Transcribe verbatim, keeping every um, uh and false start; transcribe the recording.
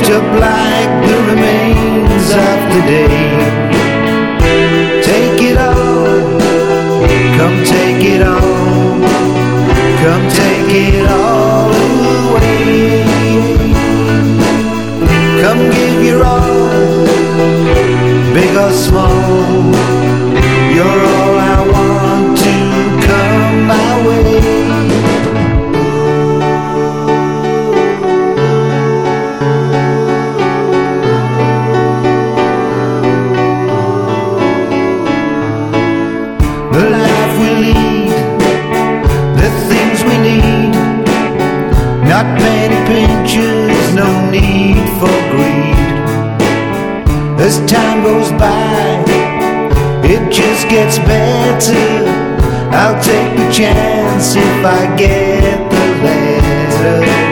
wrapped up like the remains of the day. Take it all, come take it all, come take it all away. Come give your all, big or small, you're all I want to come my way. The life we lead, the things we need, not many pinches, no need for greed. As time goes by, it just gets better. I'll take the chance if I get the letter.